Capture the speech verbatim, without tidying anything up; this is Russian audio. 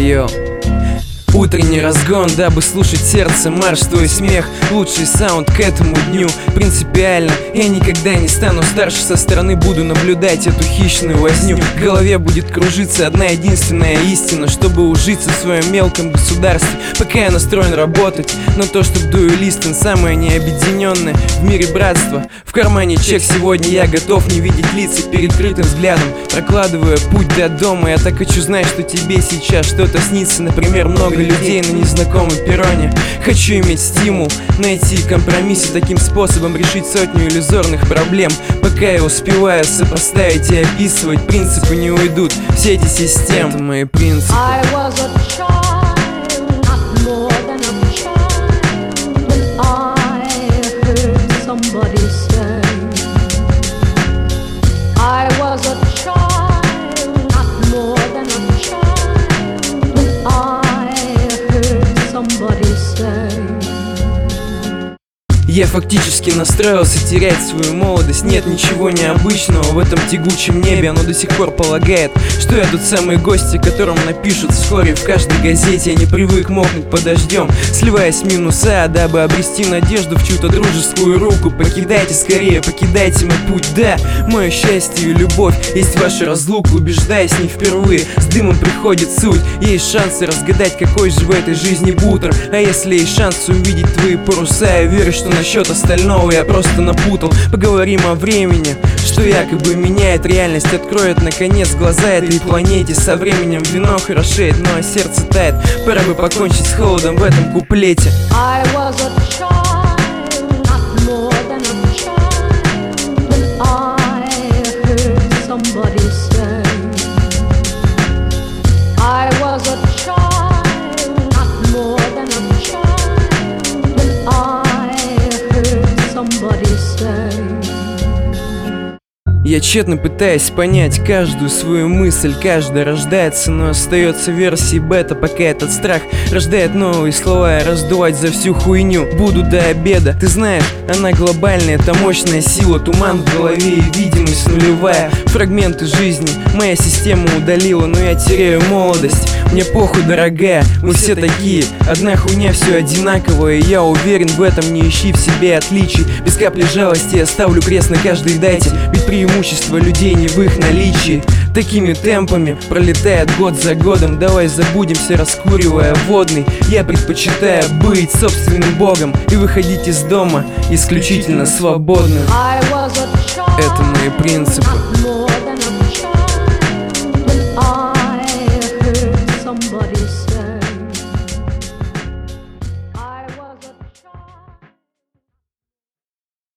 Йо. Утренний разгон, дабы слушать сердце, марш, твой смех, лучший саунд к этому дню. Принципиально, я никогда не стану старше, со стороны буду наблюдать эту хищную возню. В голове будет кружиться одна единственная истина, чтобы ужиться в своем мелком государстве. Пока я настроен работать на то, чтоб дуэлистом самое необъединенное в мире братство. В кармане чек, сегодня я готов не видеть лица перед крытым взглядом, прокладывая путь до дома. Я так хочу знать, что тебе сейчас что-то снится, например, много людей на незнакомом перроне. Хочу иметь стимул, найти компромиссы, таким способом решить сотню иллюзорных проблем. Пока я успеваю сопоставить и описывать, принципы не уйдут, все эти системы. Это мои принципы. Я фактически настроился терять свою молодость. Нет ничего необычного в этом тягучем небе. Оно до сих пор полагает, что я тот самый гость, о котором напишут вскоре в каждой газете. Я не привык мокнуть под дождем, сливаясь в минуса, дабы обрести надежду в чью-то дружескую руку. Покидайте скорее, покидайте мой путь. Да, мое счастье и любовь есть ваша разлука. Убеждаясь не впервые, с дымом приходит суть. Есть шансы разгадать, какой же в этой жизни бутер. А если есть шанс увидеть твои паруса, я верю, что на счет остального я просто напутал. Поговорим о времени, что якобы меняет реальность, откроет наконец глаза этой планете. Со временем вино хорошеет, но сердце тает. Пора бы покончить с холодом в этом куплете. Я тщетно пытаюсь понять каждую свою мысль. Каждая рождается, но остается версией бета. Пока этот страх рождает новые слова, и раздувать за всю хуйню буду до обеда. Ты знаешь, она глобальная, это мощная сила. Туман в голове и видимость нулевая. Фрагменты жизни моя система удалила, но я теряю молодость. Мне похуй, дорогая, мы все такие. Одна хуйня, все одинаковое, и я уверен в этом. Не ищи в себе отличий. Без капли жалости я ставлю крест на каждой дате, ведь преимущество людей не в их наличии. Такими темпами пролетает год за годом. Давай забудемся, раскуривая водный. Я предпочитаю быть собственным богом и выходить из дома исключительно свободным. Это мои принципы.